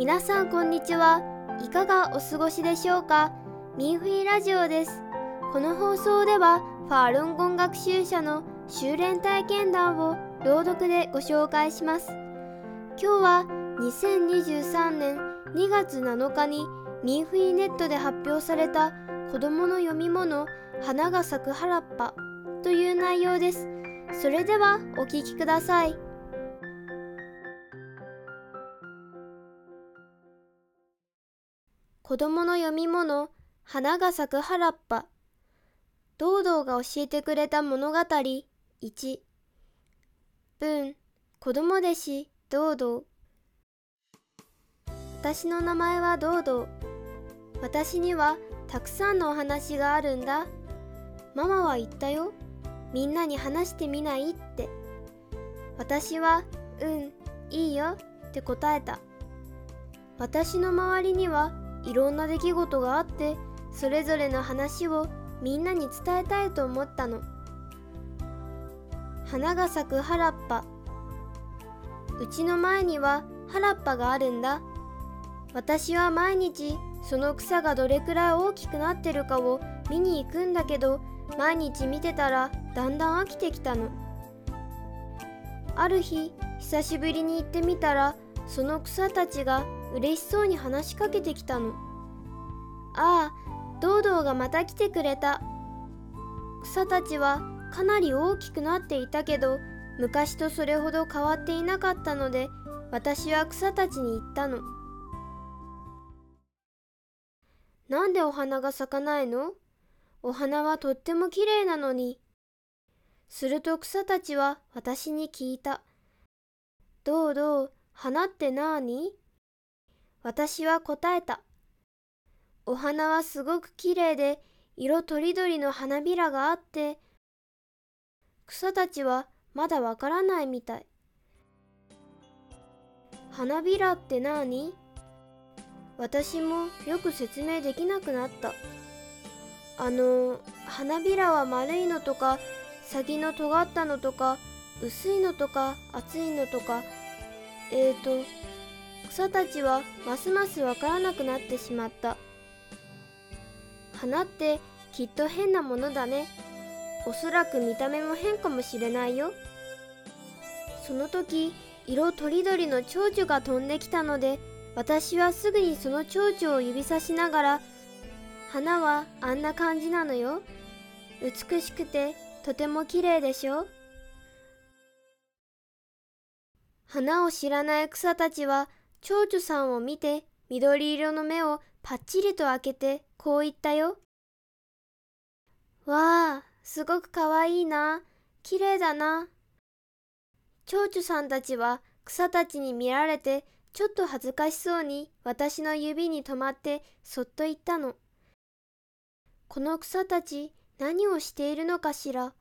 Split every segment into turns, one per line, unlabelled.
皆さんこんにちは。いかがお過ごしでしょうか。ミンフィラジオです。この放送ではファールンゴン学習者の修練体験談を朗読でご紹介します。今日は2023年2月7日にミンフィネットで発表された子どもの読み物花が咲く原っぱという内容です。それではお聞きください。子どもの読み物花が咲く原っぱ。堂々が教えてくれた物語1。文子ども弟子堂々。私の名前は堂々。私にはたくさんのお話があるんだ。ママは言ったよ。みんなに話してみないって。私は、いいよって答えた。私の周りにはいろんな出来事があって、それぞれの話をみんなに伝えたいと思ったの。花が咲く原っぱ。うちの前には原っぱがあるんだ。私は毎日その草がどれくらい大きくなってるかを見に行くんだけど、毎日見てたらだんだん飽きてきたの。ある日、久しぶりに行ってみたら、その草たちが嬉しそうに話しかけてきたの。ああ、堂々がまた来てくれた。草たちはかなり大きくなっていたけど、昔とそれほど変わっていなかったので、私は草たちに言ったの。なんでお花が咲かないの？お花はとってもきれいなのに。すると草たちは私に聞いた。堂々、花ってなーに？私は答えた。お花はすごくきれいで、色とりどりの花びらがあって、草たちはまだわからないみたい。花びらってなーに？私もよく説明できなくなった。花びらは丸いのとか、先の尖ったのとか、薄いのとか、厚いのとか、草たちはますますわからなくなってしまった。花ってきっと変なものだね。おそらく見た目も変かもしれないよ。その時、色とりどりの蝶々が飛んできたので、私はすぐにその蝶々を指さしながら、花はあんな感じなのよ。美しくてとても綺麗でしょ。花を知らない草たちは蝶々さんを見て緑色の目をパッチリと開けてこう言ったよ。わあ、すごくかわいいな。綺麗だな。蝶々さんたちは草たちに見られてちょっと恥ずかしそうに私の指に止まってそっと言ったの。この草たち何をしているのかしら。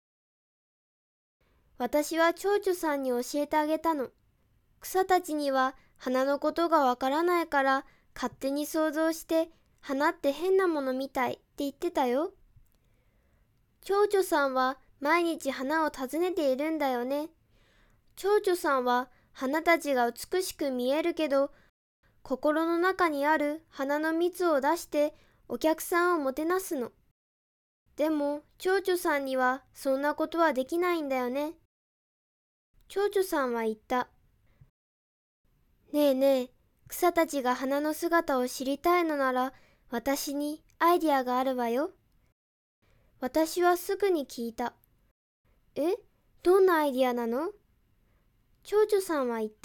私は蝶々さんに教えてあげたの。草たちには花のことがわからないから勝手に想像して花って変なものみたいって言ってたよ。蝶々さんは毎日花を訪ねているんだよね。蝶々さんは花たちが美しく見えるけど、心の中にある花の蜜を出してお客さんをもてなすの。でも蝶々さんにはそんなことはできないんだよね。蝶々さんは言った。ねえねえ、草たちが花の姿を知りたいのなら、私にアイディアがあるわよ。私はすぐに聞いた。どんなアイディアなの？蝶々さんは言った。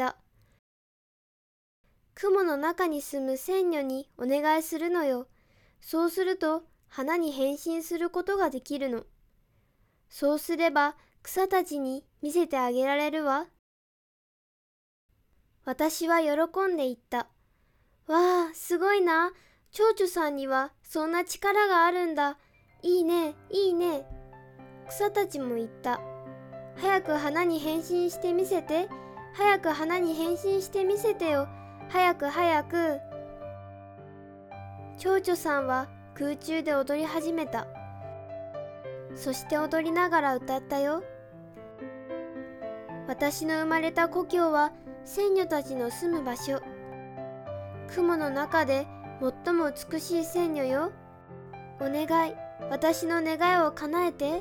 雲の中に住む仙女にお願いするのよ。そうすると花に変身することができるの。そうすれば草たちに見せてあげられるわ。私は喜んで言った。わあ、すごいな。蝶々さんにはそんな力があるんだ。いいね、いいね。草たちも言った。早く花に変身してみせて。早く花に変身してみせてよ。早く早く。蝶々さんは空中で踊り始めた。そして踊りながら歌ったよ。私の生まれた故郷は仙女たちの住む場所。 雲の中で最も美しい仙女よ。お願い、私の願いを叶えて。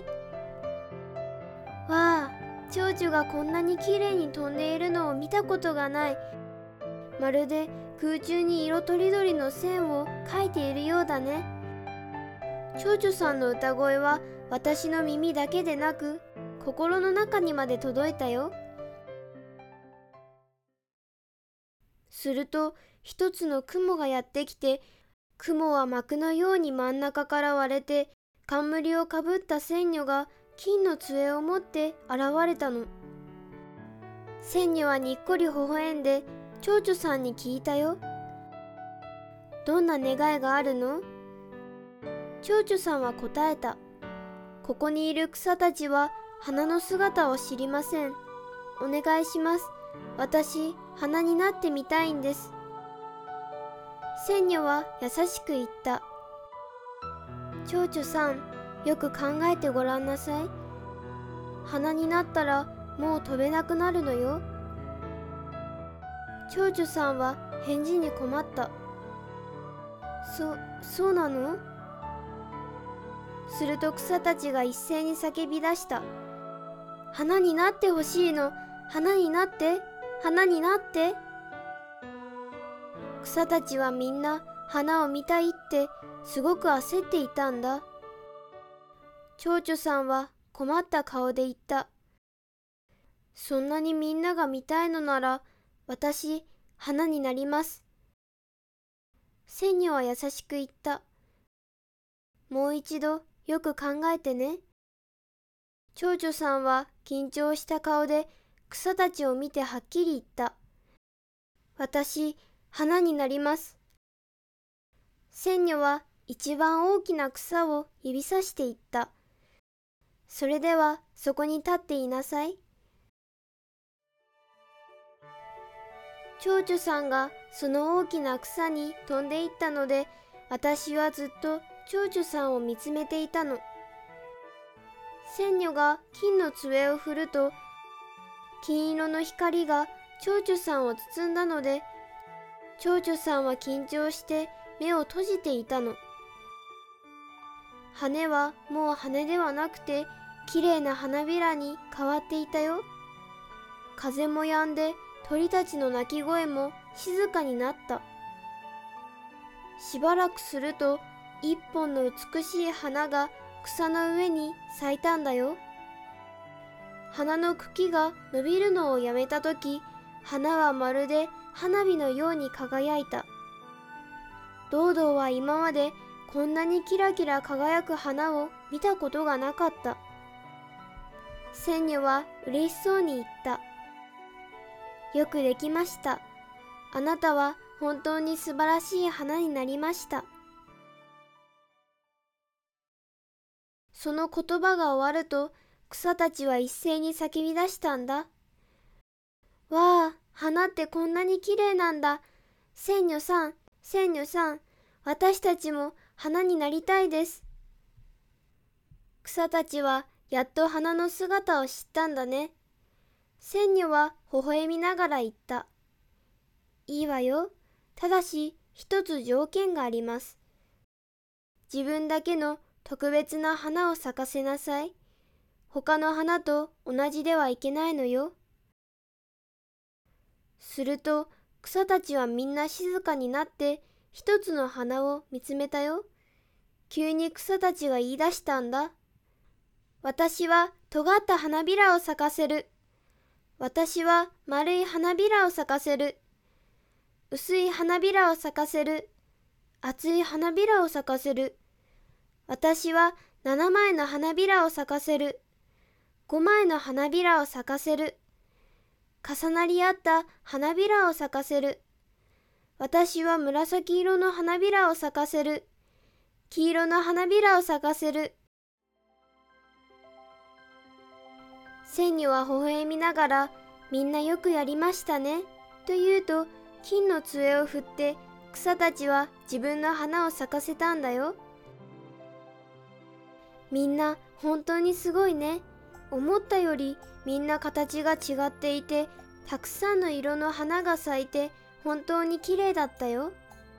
わあ、蝶々がこんなにきれいに飛んでいるのを見たことがない。まるで空中に色とりどりの線を描いているようだね。蝶々さんの歌声は私の耳だけでなく、心の中にまで届いたよ。すると一つの雲がやってきて、雲は幕のように真ん中から割れて、冠をかぶった仙女が金の杖を持って現れたの。仙女はにっこり微笑んで蝶々さんに聞いたよ。どんな願いがあるの？蝶々さんは答えた。ここにいる草たちは花の姿を知りません。お願いします。私、花になってみたいんです。仙女は優しく言った。蝶々さん、よく考えてごらんなさい。花になったらもう飛べなくなるのよ。蝶々さんは返事に困った。そうなの？すると草たちが一斉に叫び出した。花になってほしいの。花になって、花になって。草たちはみんな花を見たいってすごく焦っていたんだ。蝶々さんは困った顔で言った。そんなにみんなが見たいのなら、私、花になります。仙女は優しく言った。もう一度よく考えてね。蝶々さんは緊張した顔で草たちを見てはっきり言った。私、花になります。仙女は一番大きな草を指さして言った。それではそこに立っていなさい。蝶々さんがその大きな草に飛んでいったので、私はずっと蝶々さんを見つめていたの。仙女が金の杖を振ると、金色の光が蝶々さんを包んだので、蝶々さんは緊張して目を閉じていたの。羽はもう羽ではなくて、きれいな花びらに変わっていたよ。風も止んで、鳥たちの鳴き声も静かになった。しばらくすると、一本の美しい花が草の上に咲いたんだよ。花の茎が伸びるのをやめたとき、花はまるで花火のように輝いた。ドードーは今までこんなにキラキラ輝く花を見たことがなかった。仙女は嬉しそうに言った。よくできました。あなたは本当に素晴らしい花になりました。その言葉が終わると、草たちは一斉に叫び出したんだ。わあ、花ってこんなにきれいなんだ。仙女さん、仙女さん、私たちも花になりたいです。草たちはやっと花の姿を知ったんだね。仙女は微笑みながら言った。いいわよ。ただし一つ条件があります。自分だけの特別な花を咲かせなさい。他の花と同じではいけないのよ。すると草たちはみんな静かになって一つの花を見つめたよ。急に草たちが言い出したんだ。私は尖った花びらを咲かせる。私は丸い花びらを咲かせる。薄い花びらを咲かせる。厚い花びらを咲かせる。私は7枚の花びらを咲かせる。5枚の花びらを咲かせる。重なり合った花びらを咲かせる。私は紫色の花びらを咲かせる。黄色の花びらを咲かせる。仙女は微笑みながら、みんなよくやりましたね、と言うと、金の杖を振って草たちは自分の花を咲かせたんだよ。みんな本当にすごいね。思ったよりみんな形が違っていて、たくさんの色の花が咲いて本当に綺麗だったよ。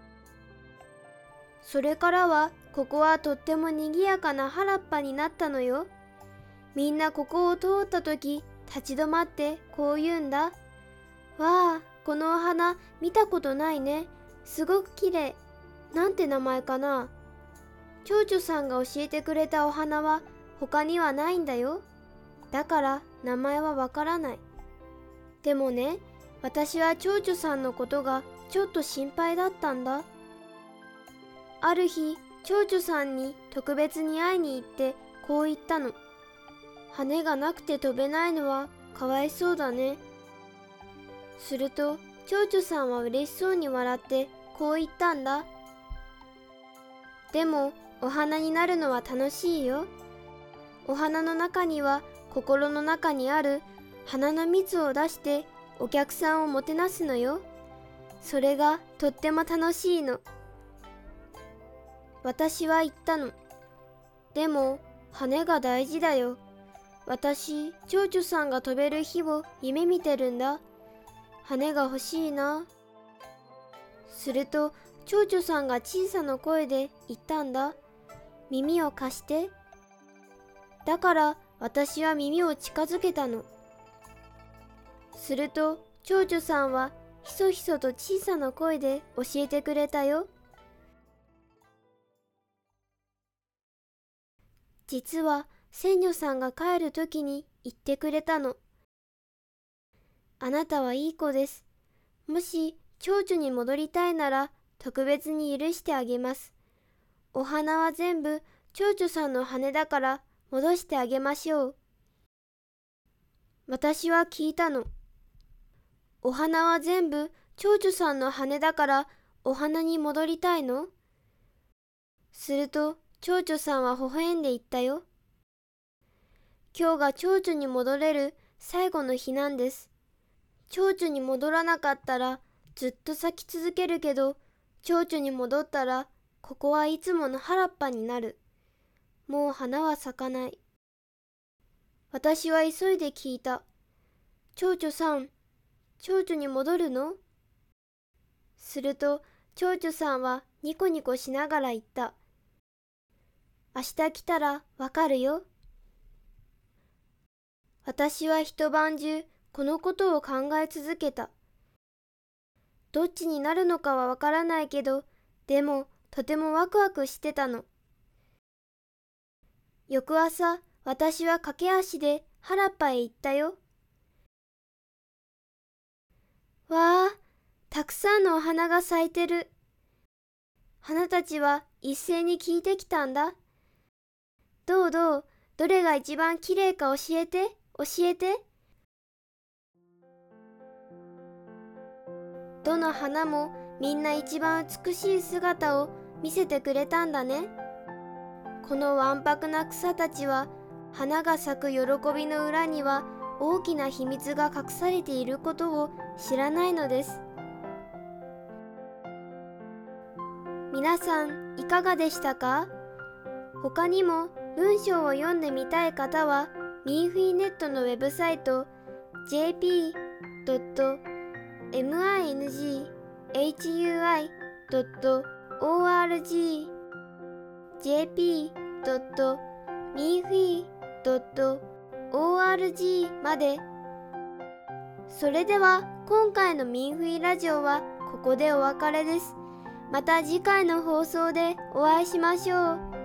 それからはここはとっても賑やかな原っぱになったのよ。みんなここを通った時立ち止まってこう言うんだ。わあ、このお花見たことないね。すごく綺麗。なんて名前かな。蝶々さんが教えてくれたお花は他にはないんだよ。だから名前はわからない。でもね、私は蝶々さんのことがちょっと心配だったんだ。ある日、蝶々さんに特別に会いに行ってこう言ったの。羽がなくて飛べないのはかわいそうだね。すると蝶々さんは嬉しそうに笑ってこう言ったんだ。でもお花になるのは楽しいよ。お花の中には心の中にある花の蜜を出してお客さんをもてなすのよ。それがとっても楽しいの。私は言ったの。でも羽が大事だよ。私、蝶々さんが飛べる日を夢見てるんだ。羽が欲しいな。すると蝶々さんが小さな声で言ったんだ。耳を貸して。だから私は耳を近づけたの。すると蝶々さんはひそひそと小さな声で教えてくれたよ。実は仙女さんが帰るときに言ってくれたの。あなたはいい子です。もし蝶々に戻りたいなら特別に許してあげます。お花は全部蝶々さんの羽だから戻してあげましょう。私は聞いたの。お花は全部蝶々さんの羽だからお花に戻りたいの？すると蝶々さんは微笑んで言ったよ。今日が蝶々に戻れる最後の日なんです。蝶々に戻らなかったらずっと咲き続けるけど、蝶々に戻ったらここはいつもの原っぱになる。もう花は咲かない。私は急いで聞いた。蝶々さん、蝶々に戻るの？すると蝶々さんはニコニコしながら言った。明日来たらわかるよ。私は一晩中このことを考え続けた。どっちになるのかはわからないけど、でもとてもワクワクしてたの。翌朝、私は駆け足で原っぱへ行ったよ。わあ、たくさんのお花が咲いてる。花たちは一斉に聞いてきたんだ。どう、どれが一番きれいか教えて。どの花もみんな一番美しい姿を見せてくれたんだね。このわんぱくな草たちは、花が咲く喜びの裏には大きな秘密が隠されていることを知らないのです。皆さんいかがでしたか？他にも文章を読んでみたい方は、ミーフィーネットのウェブサイト jp.minghui.org jp.minghui.org まで。それでは今回のミンフィラジオはここでお別れです。また次回の放送でお会いしましょう。